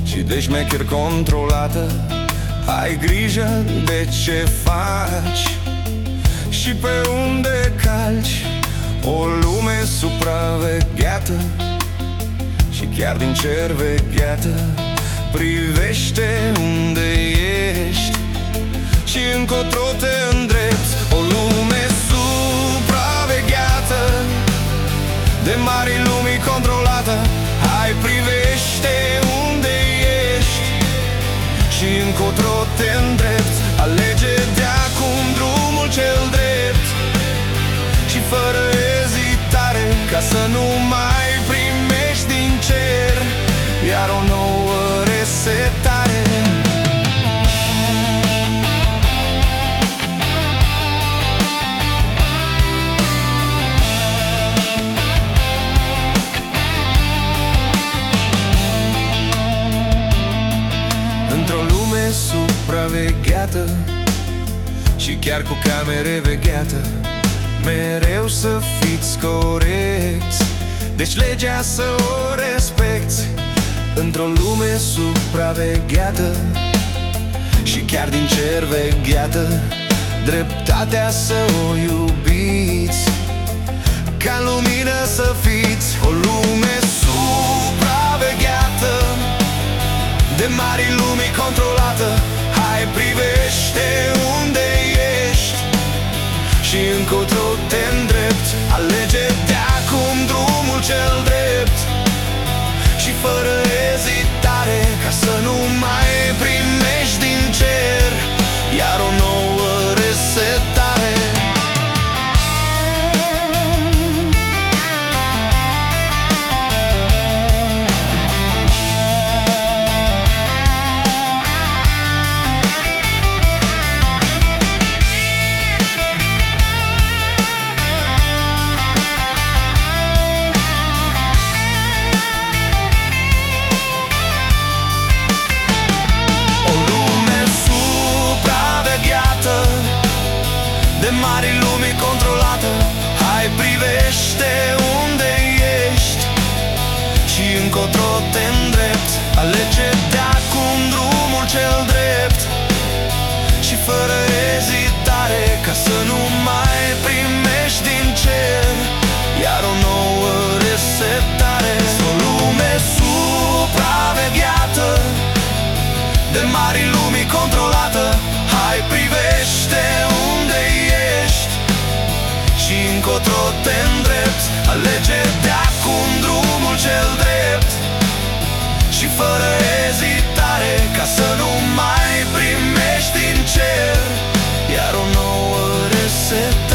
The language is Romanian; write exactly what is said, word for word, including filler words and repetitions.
și de șmecher controlată. Ai grijă de ce faci și pe unde calci. O lume supravegheată și chiar din cer vegheată. Privește unde ești și încotro te îndrepți. O lume supravegheată de mari lumii controlată. Hai, privește unde ești și încotro te îndrepți. Alege de acum drumul cel drept și fără ezitare, ca să nu mai primești din cer iar o nouă resetare. Într-o lume supravegheată și chiar cu camere vegheată, mereu să fiți corecți, deci legea să o respecti. Într-o lume supravegheată și chiar din cer vegheată, dreptatea să o iubiți, ca lumină să fiți. O lume supravegheată de mari lumii controlată. Hai, privește unde ești și încotro te îndrepți. Alege de acum drumul cel drept și fără ezitare, ca să nu mai primești din cer iar o nouă resetare. De mari lumii controlată. Hai, privește unde ești și încotro te îndrepți. Alege de acum drumul cel drept și fără ezitare, ca să nu mai primești din cer iar o nouă resetare. O lume supravegheată de mari lumii controlată. Hai, privește unde ești și încotro te îndrepți. Alege de acum drumul cel drept și fără ezitare, ca să nu mai primești din cer iar o nouă resetare.